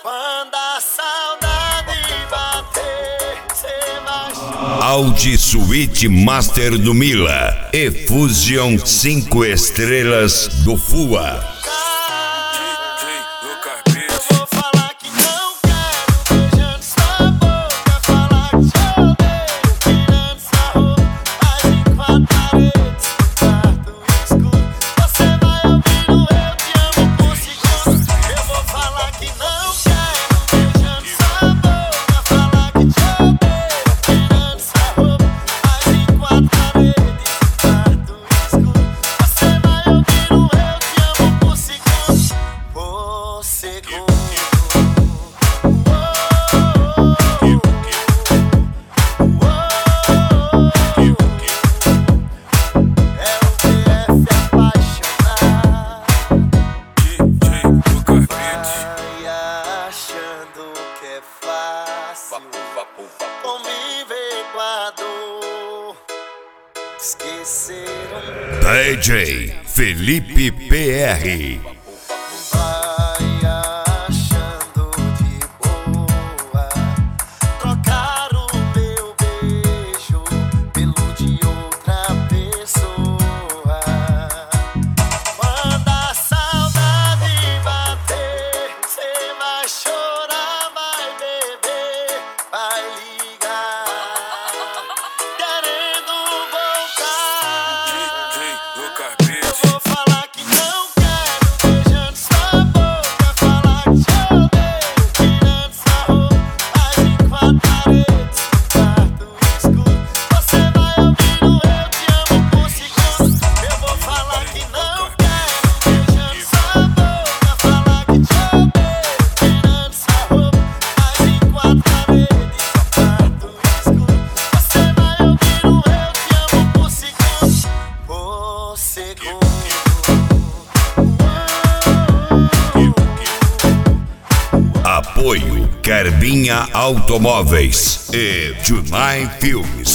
Quando a saudade bater, cê vai. Audi Suite Master do Mila e Fusion 5 estrelas do FUA. DJ Felipe PR. Apoio Carbinha Automóveis e Junai Filmes.